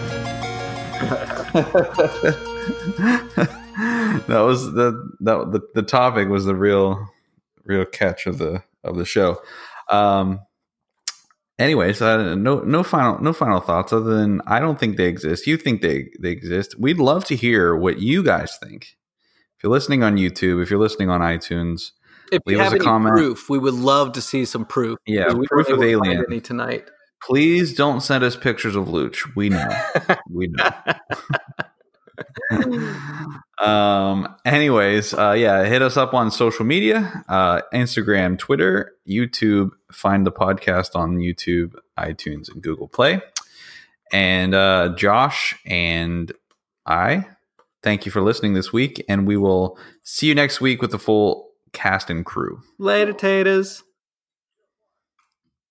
That was the that the, the topic was the real real catch of the of the show. Um anyways, uh, no no final no final thoughts other than I don't think they exist. You think they they exist. We'd love to hear what you guys think. If you're listening on YouTube, if you're listening on iTunes, if you leave have us a any comment. Proof, we would love to see some proof. Yeah, we proof of alien any tonight. Please don't send us pictures of Luch. We know. We know. um anyways uh yeah hit us up on social media, uh Instagram, Twitter, YouTube. Find the podcast on YouTube, iTunes, and Google Play. And uh Josh and I thank you for listening this week, and we will see you next week with the full cast and crew. Later, taters.